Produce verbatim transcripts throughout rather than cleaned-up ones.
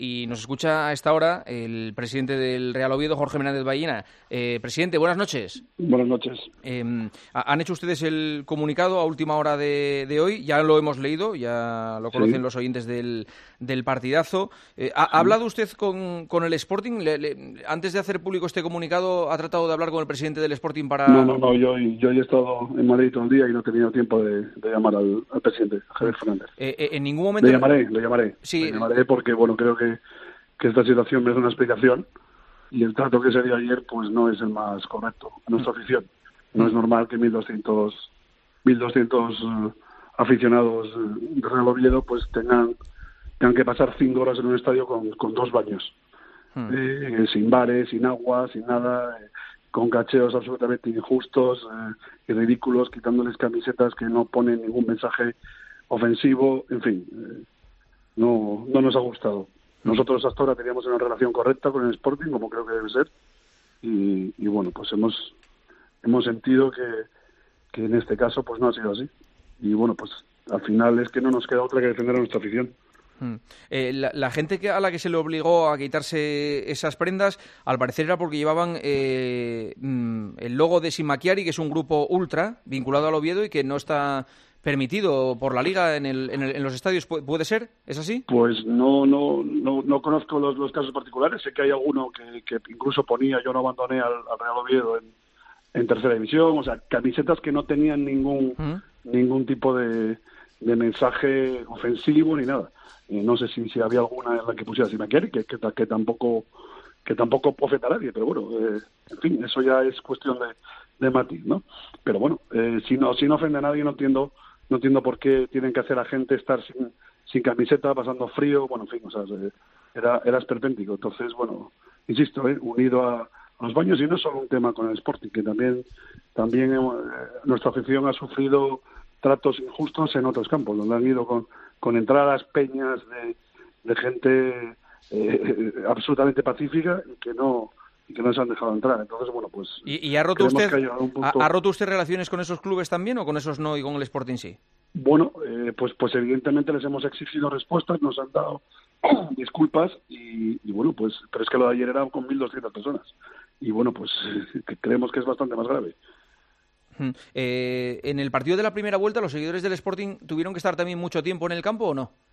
y nos escucha a esta hora el presidente del Real Oviedo, Jorge Menéndez Ballina. Eh, presidente, buenas noches. Buenas noches. Eh, ¿Han hecho ustedes el comunicado a última hora de, de hoy? Ya lo hemos leído, ya lo conocen sí. los oyentes del, del partidazo. Eh, ¿Ha, sí. ¿Ha hablado usted con, con el Sporting? Le, le, antes de hacer público este comunicado, ¿ha tratado de hablar con el presidente del Sporting para...? No, no, no, yo, yo he estado en Madrid todo el día y no he tenido tiempo de, de llamar al, al presidente, Javier Fernández. Eh, eh, ¿En ningún momento...? Le llamaré, le llamaré. Sí. Le llamaré porque, bueno, creo que, que esta situación merece una explicación y el trato que se dio ayer, pues no es el más correcto a nuestra afición. No es normal que mil doscientos uh, aficionados de Real Oviedo pues tengan, tengan que pasar cinco horas en un estadio con, con dos baños. Hmm. Eh, sin bares, sin agua, sin nada... Eh, con cacheos absolutamente injustos eh, y ridículos, quitándoles camisetas que no ponen ningún mensaje ofensivo, en fin, eh, no no nos ha gustado. Nosotros hasta ahora teníamos una relación correcta con el Sporting, como creo que debe ser, y, y bueno, pues hemos hemos sentido que, que en este caso pues no ha sido así. Y bueno, pues al final es que no nos queda otra que defender a nuestra afición. Eh, la, la gente que, a la que se le obligó a quitarse esas prendas, al parecer era porque llevaban eh, el logo de Simaquiari, que es un grupo ultra vinculado al Oviedo y que no está permitido por la Liga en, el, en, el, en los estadios. ¿Puede ser? ¿Es así? Pues no no no, no conozco los, los casos particulares. Sé que hay alguno que, que incluso ponía yo no abandoné al, al Real Oviedo en, en tercera división. O sea, camisetas que no tenían ningún ¿Mm? ningún tipo de, de mensaje ofensivo ni nada. No sé si, si había alguna en la que pusiera Simaquiari, que, que, que tampoco que tampoco profeta a nadie, pero bueno, eh, en fin, eso ya es cuestión de, de matiz, ¿no? Pero bueno, eh, si no si no ofende a nadie, no entiendo no entiendo por qué tienen que hacer a gente estar sin, sin camiseta, pasando frío, bueno, en fin, o sea, era, era esperpéntico. Entonces, bueno, insisto, eh, unido a, a los baños, y no es solo un tema con el Sporting, que también, también eh, nuestra afición ha sufrido tratos injustos en otros campos, donde han ido con con entradas, peñas de, de gente eh, absolutamente pacífica y que no y que no se han dejado entrar. Entonces, bueno, pues... ¿Y, y ha roto usted punto... ha, ha roto usted relaciones con esos clubes también o con esos no y con el Sporting sí? Bueno, eh, pues pues evidentemente les hemos exigido respuestas, nos han dado disculpas y, y bueno, pues pero es que lo de ayer era con mil doscientas personas y bueno, pues que creemos que es bastante más grave. Eh, ¿En el partido de la primera vuelta los seguidores del Sporting tuvieron que estar también mucho tiempo en el campo o no?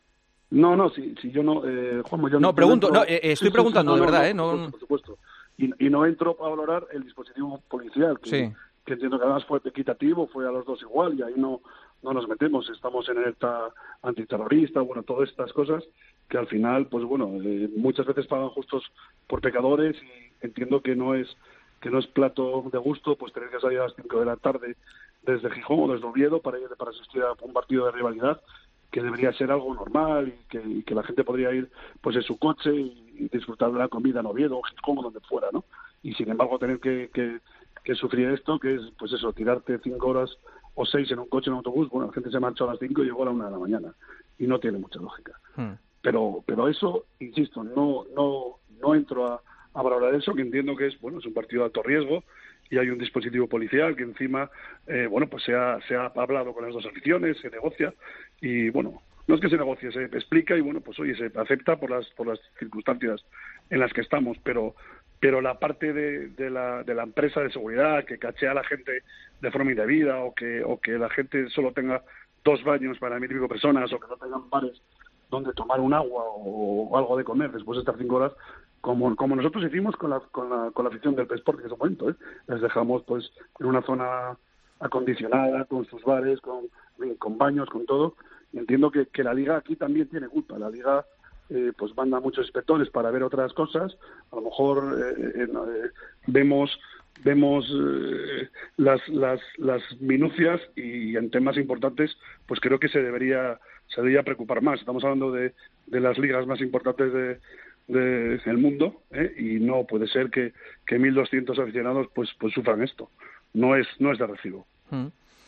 No, no, si, si yo no... Eh, Juanma, yo no, no pregunto, entro... no, eh, estoy sí, preguntando, sí, sí, de no, verdad, no, ¿eh? No, por supuesto. Y, y no entro para valorar el dispositivo policial, que, sí. que entiendo que además fue equitativo, fue a los dos igual, y ahí no, no nos metemos. Estamos en alerta antiterrorista, bueno, todas estas cosas que al final, pues bueno, eh, muchas veces pagan justos por pecadores y entiendo que no es que no es plato de gusto pues tener que salir a las cinco de la tarde desde Gijón o desde Oviedo para ir para asistir a un partido de rivalidad que debería ser algo normal y que, y que la gente podría ir pues en su coche y, y disfrutar de la comida en Oviedo o Gijón o donde fuera, ¿no? Y sin embargo tener que, que, que sufrir esto, que es pues eso, tirarte cinco horas o seis en un coche en un autobús. Bueno, la gente se marchó a las cinco y llegó a la una de la mañana y no tiene mucha lógica. Hmm. Pero pero eso, insisto, no no no entro a a valorar eso, que entiendo que es bueno es un partido de alto riesgo y hay un dispositivo policial que encima eh, bueno pues se ha, se ha hablado con las dos aficiones, se negocia y bueno, no es que se negocie, se explica y bueno pues oye, se acepta por las por las circunstancias en las que estamos, pero pero la parte de, de la de la empresa de seguridad que cachea a la gente de forma indebida o que o que la gente solo tenga dos baños para mil y pico personas o que no tengan bares donde tomar un agua o, o algo de comer después de estar cinco horas, como como nosotros hicimos con la con la, con la afición del Sporting en ese momento, ¿eh? Les dejamos pues en una zona acondicionada, con sus bares, con, con baños, con todo, y entiendo que, que la Liga aquí también tiene culpa. La Liga eh, pues manda muchos inspectores para ver otras cosas, a lo mejor eh, eh, eh, vemos vemos eh, las, las las minucias y en temas importantes pues creo que se debería se debería preocupar más. Estamos hablando de, de las ligas más importantes de del de mundo, ¿eh? Y no puede ser que, que mil doscientos aficionados pues pues sufran esto. No es no es de recibo. Mm.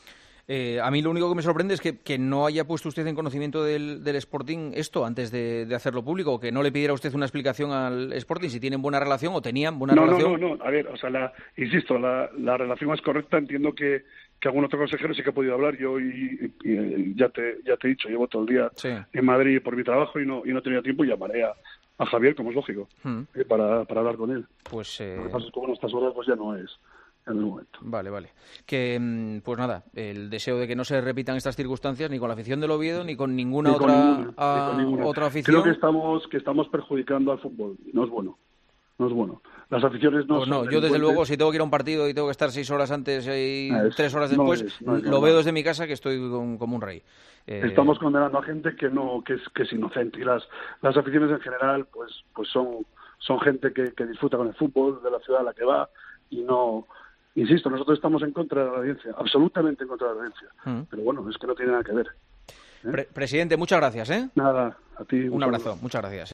Eh, a mí lo único que me sorprende es que, que no haya puesto usted en conocimiento del, del Sporting esto antes de, de hacerlo público, que no le pidiera usted una explicación al Sporting si tienen buena relación o tenían buena no, relación. No, no, no, a ver, o sea, la, insisto, la, la relación es correcta, entiendo que, que algún otro consejero sí que ha podido hablar, yo y, y, y ya te ya te he dicho, llevo todo el día sí. en Madrid por mi trabajo y no y no he tenido tiempo y llamaré a, a Javier, como es lógico, mm. eh, para, para hablar con él. Pues eh... Lo que pasa es que, bueno, estas horas pues ya no es en el momento. Vale, vale. Que, pues nada, el deseo de que no se repitan estas circunstancias ni con la afición del Oviedo ni con ninguna Ni con otra ninguna, a, ni con ninguna. otra afición. Creo que estamos que estamos perjudicando al fútbol y no es bueno. No es bueno. Las aficiones no pues no, son yo desde luego, si tengo que ir a un partido y tengo que estar seis horas antes y es, tres horas no después, es, no es lo normal. veo desde mi casa que estoy con, como un rey. Eh... Estamos condenando a gente que no que es, que es inocente y las las aficiones en general pues pues son son gente que, que disfruta con el fútbol de la ciudad a la que va y no, insisto, nosotros estamos en contra de la audiencia, absolutamente en contra de la audiencia, mm. pero bueno, es que no tiene nada que ver. ¿eh? Pre- presidente, muchas gracias, ¿eh? Nada, a ti. Un, un abrazo, muchas gracias.